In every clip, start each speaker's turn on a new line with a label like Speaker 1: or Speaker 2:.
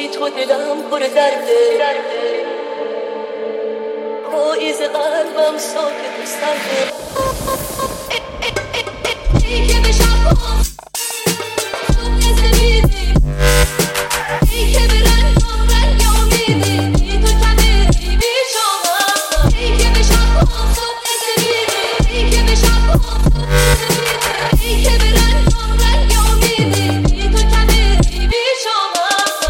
Speaker 1: بی تو دلم پر درده، پاییز قلبم ساکت و سرده. ای که به شب صبح زمیدی، ای که به رنگم رنگ امیدی، بی تو کمه بی شما. ای که به شب صبح زمیدی، ای که به شب صبح زمیدی، ای که به رنگم رنگ امیدی، بی تو کمه بی شما.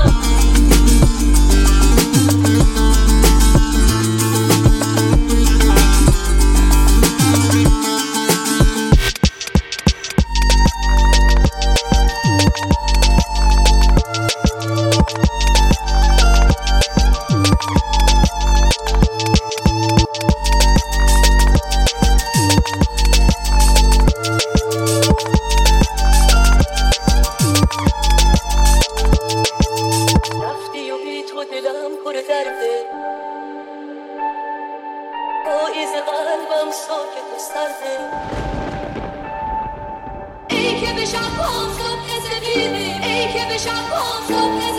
Speaker 1: رفتی و بی تو دلم پر درده، پاییز قلبم ساکت و سرده. ای که به شب صبح زمیدی، ای که به شب صبح